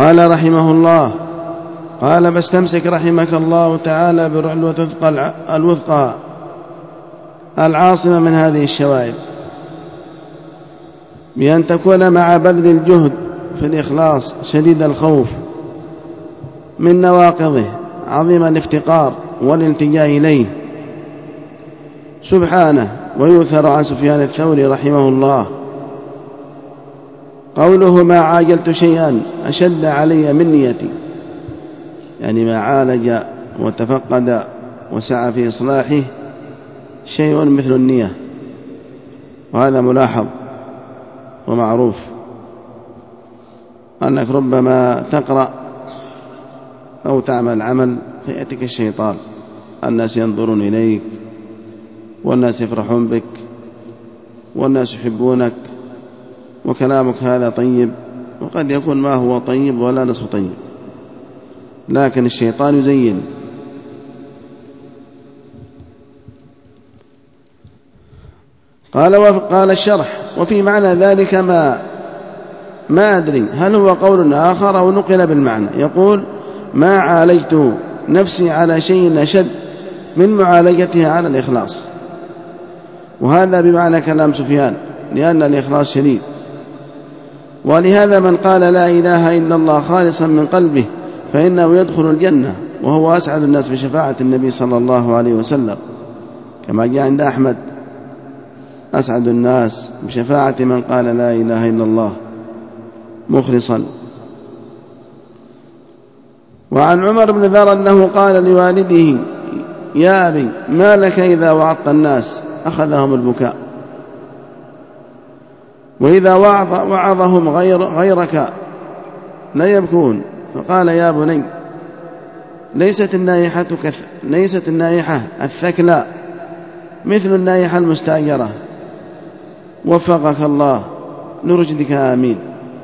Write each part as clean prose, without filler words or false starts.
قال رحمه الله: قال فاستمسك رحمك الله تعالى بالعروة الوثقى العاصمة من هذه الشوائب، بأن تكون مع بذل الجهد في الإخلاص شديد الخوف من نواقضه عظيم الافتقار والالتجاء إليه سبحانه. ويؤثر عن سفيان الثوري رحمه الله قوله: ما عاجلت شيئا أشد علي من نيتي، يعني ما عالج وتفقد وسعى في إصلاحه شيء مثل النية، وهذا ملاحظ ومعروف، أنك ربما تقرأ أو تعمل عمل فيأتيك الشيطان، الناس ينظرون إليك والناس يفرحون بك والناس يحبونك وكلامك هذا طيب، وقد يكون ما هو طيب ولا نصف طيب، لكن الشيطان يزين. قال الشرح: وفي معنى ذلك ما أدري هل هو قول آخر أو نقل بالمعنى، يقول: ما عالجت نفسي على شيء أشد من معالجتها على الإخلاص. وهذا بمعنى كلام سفيان، لأن الإخلاص شديد. ولهذا من قال لا إله إلا الله خالصا من قلبه فإنه يدخل الجنة، وهو أسعد الناس بشفاعة النبي صلى الله عليه وسلم، كما جاء عند أحمد: أسعد الناس بشفاعة من قال لا إله إلا الله مخلصا. وعن عمر بن ذر أنه قال لوالده: يا أبي، ما لك إذا وعظت الناس أخذهم البكاء، وإذا وعظهم غيرك لا يبكون؟ فقال: يا بني، ليست النائحة الثكلى مثل النائحة المستأجرة، وفقك الله لرشدك، آمين.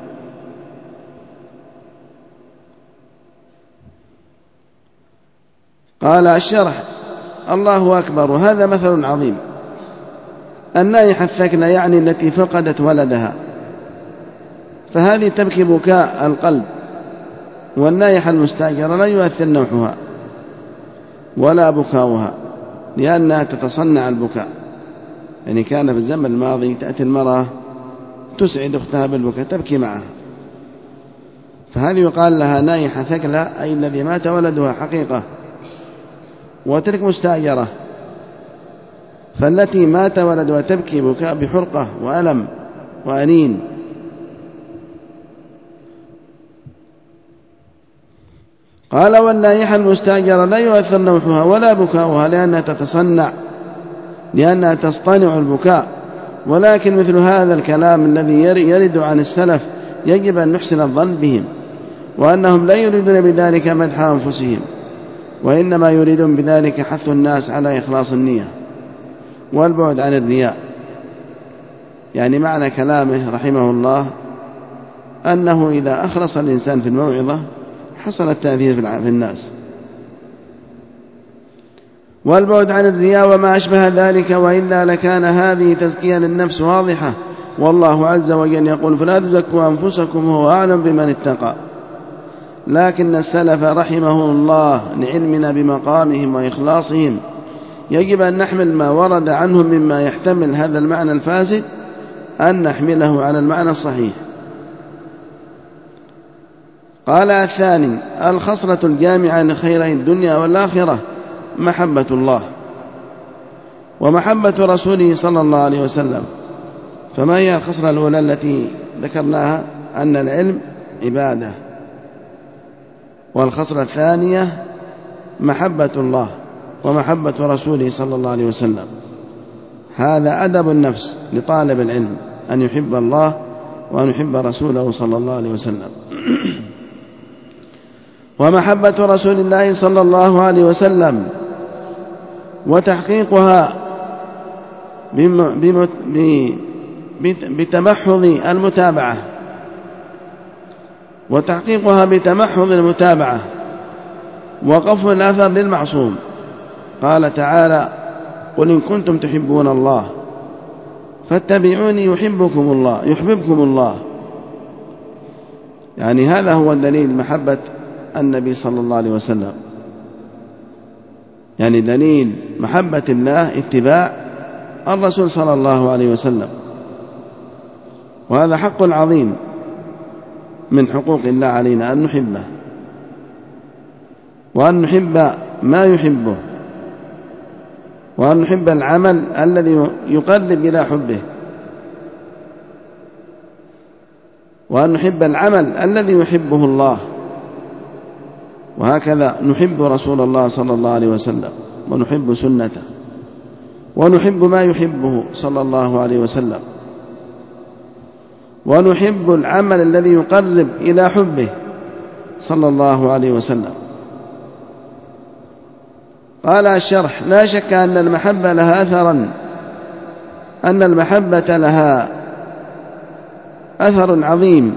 قال الشرح: الله أكبر، هذا مثل عظيم. النائحة الثكلى يعني التي فقدت ولدها، فهذه تبكي بكاء القلب، والنائحة المستأجرة لا يؤثر نوحها ولا بكاؤها، لأنها تتصنع البكاء. يعني كان في الزمن الماضي تأتي المرأة تسعد أختها بالبكاء، تبكي معها، فهذه يقال لها نائحة ثكلى، أي الذي مات ولدها حقيقة، وتلك مستأجرة، فالتي مات ولدها تبكي بكاء بحرقة وألم وأنين. قال: والنائحة المستأجرة لا يؤثر نوحها ولا بكاؤها، لأنها تصطنع البكاء. ولكن مثل هذا الكلام الذي يرد عن السلف يجب أن نحسن الظن بهم، وأنهم لا يريدون بذلك مدح أنفسهم، وإنما يريدون بذلك حث الناس على إخلاص النية والبعد عن الرياء. يعني معنى كلامه رحمه الله أنه إذا أخلص الإنسان في الموعظة حصل التأثير في الناس، والبعد عن الرياء وما أشبه ذلك، وإلا لكان هذه تزكية للنفس واضحة. والله عز وجل يقول: فلا تزكوا أنفسكم هو أعلم بمن اتقى. لكن السلف رحمهم الله لعلمنا بمقامهم وإخلاصهم يجب أن نحمل ما ورد عنهم مما يحتمل هذا المعنى الفاسد، أن نحمله على المعنى الصحيح. قال الثاني: الخصلة الجامعة لخيري الدنيا والآخرة محبة الله ومحبة رسوله صلى الله عليه وسلم. فما هي الخصلة الأولى التي ذكرناها؟ أن العلم عبادة. والخصلة الثانية محبة الله ومحبة رسوله صلى الله عليه وسلم. هذا أدب النفس لطالب العلم، أن يحب الله وأن يحب رسوله صلى الله عليه وسلم. ومحبة رسول الله صلى الله عليه وسلم وتحقيقها بتمحض المتابعة، وقف الأثر للمعصوم. قال تعالى: قل إن كنتم تحبون الله فاتبعوني يحببكم الله. يعني هذا هو دليل محبة النبي صلى الله عليه وسلم. يعني دليل محبة الله اتباع الرسول صلى الله عليه وسلم، وهذا حق عظيم من حقوق الله علينا أن نحبه، وأن نحب ما يحبه، وأن نحب العمل الذي يقرب إلى حبه، وأن نحب العمل الذي يحبه الله. وهكذا نحب رسول الله صلى الله عليه وسلم، ونحب سنته، ونحب ما يحبه صلى الله عليه وسلم، ونحب العمل الذي يقرب إلى حبه صلى الله عليه وسلم. قال الشرح: لا شك أن المحبة لها أثرا، أن المحبة لها أثر عظيم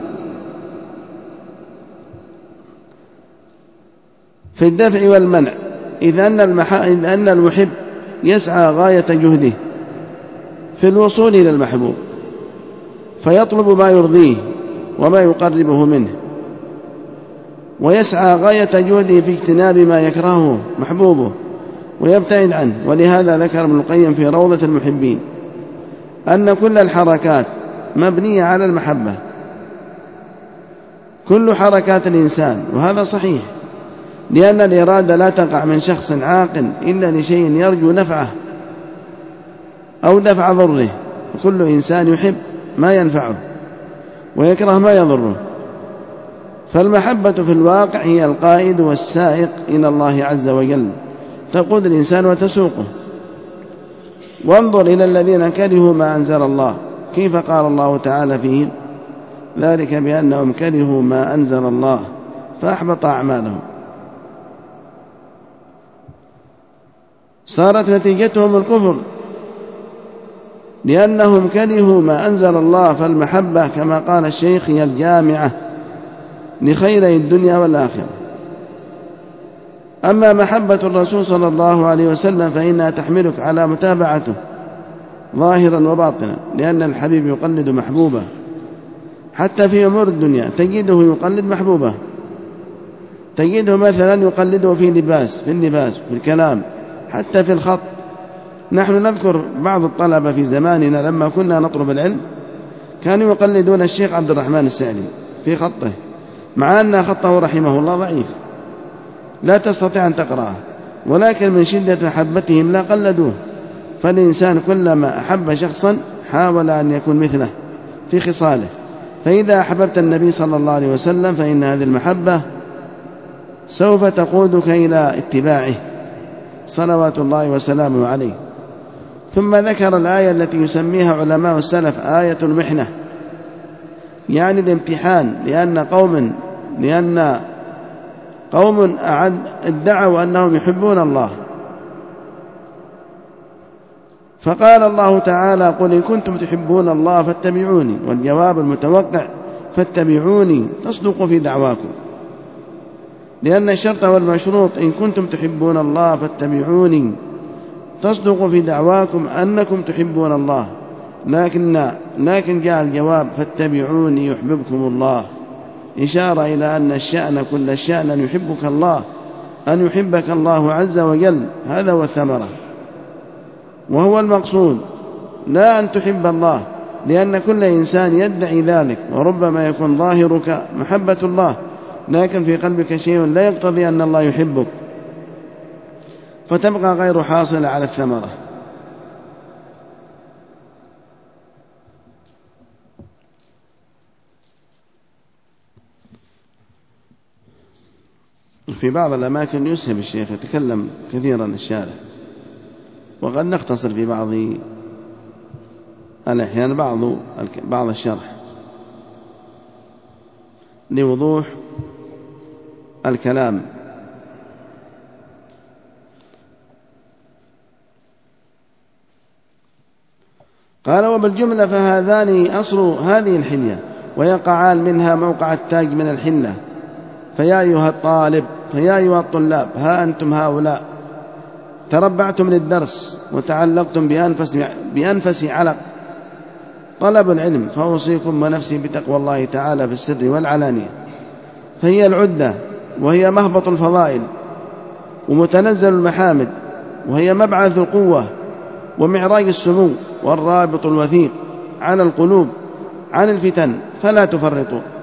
في الدفع والمنع، إذ أن المحب يسعى غاية جهده في الوصول إلى المحبوب، فيطلب ما يرضيه وما يقربه منه، ويسعى غاية جهده في اجتناب ما يكرهه محبوبه ويبتعد عنه. ولهذا ذكر ابن القيم في روضة المحبين أن كل الحركات مبنية على المحبة، كل حركات الإنسان، وهذا صحيح، لأن الإرادة لا تقع من شخص عاقل إلا لشيء يرجو نفعه أو دفع ضره، وكل إنسان يحب ما ينفعه ويكره ما يضره. فالمحبة في الواقع هي القائد والسائق إلى الله عز وجل، تقود الإنسان وتسوقه. وانظر إلى الذين كرهوا ما أنزل الله، كيف قال الله تعالى فيهم: ذلك بأنهم كرهوا ما أنزل الله فأحبط أعمالهم. صارت نتيجتهم الكفر لأنهم كرهوا ما أنزل الله. فالمحبة كما قال الشيخ هي الجامعة لخيري الدنيا والآخرة. أما محبة الرسول صلى الله عليه وسلم فإنها تحملك على متابعته ظاهرا وباطنا، لأن الحبيب يقلد محبوبه، حتى في أمور الدنيا تجده يقلد محبوبه، تجده مثلا يقلده في اللباس، في الكلام، حتى في الخط. نحن نذكر بعض الطلبة في زماننا لما كنا نطلب العلم كانوا يقلدون الشيخ عبد الرحمن السعدي في خطه، مع أن خطه رحمه الله ضعيف لا تستطيع أن تقرأه، ولكن من شدة محبتهم لا قلدوه. فالإنسان كلما أحب شخصا حاول أن يكون مثله في خصاله. فإذا أحببت النبي صلى الله عليه وسلم فإن هذه المحبة سوف تقودك إلى اتباعه صلوات الله وسلامه عليه. ثم ذكر الآية التي يسميها علماء السلف آية المحنة، يعني الامتحان، لأن قوم ادعوا أنهم يحبون الله، فقال الله تعالى: قل إن كنتم تحبون الله فاتبعوني. والجواب المتوقع: فاتبعوني تصدقوا في دعواكم، لأن الشرط والمشروط إن كنتم تحبون الله فاتبعوني تصدقوا في دعواكم أنكم تحبون الله، لكن جاء الجواب: فاتبعوني يحببكم الله، إشارة إلى أن الشأن كل الشأن أن يحبك الله، أن يحبك الله عز وجل. هذا هو الثمرة وهو المقصود، لا أن تحب الله، لأن كل إنسان يدعي ذلك، وربما يكون ظاهرك محبة الله لكن في قلبك شيء لا يقتضي أن الله يحبك، فتبقى غير حاصلة على الثمرة. في بعض الأماكن يسهب الشيخ يتكلم كثيرا الشارع، وقد نختصر في بعض الأحيان بعض الشرح لوضوح الكلام. قال: وبالجملة فهذان أصل هذه الحلية، ويقعان منها موقع التاج من الحلة. فيا أيها الطلاب، ها أنتم هؤلاء تربعتم للدرس وتعلقتم بأنفس علق طلب العلم، فأوصيكم ونفسي بتقوى الله تعالى في السر والعلانية. فهي العدة، وهي مهبط الفضائل ومتنزل المحامد، وهي مبعث القوة ومعراج السمو والرابط الوثيق على القلوب عن الفتن، فلا تفرطوا.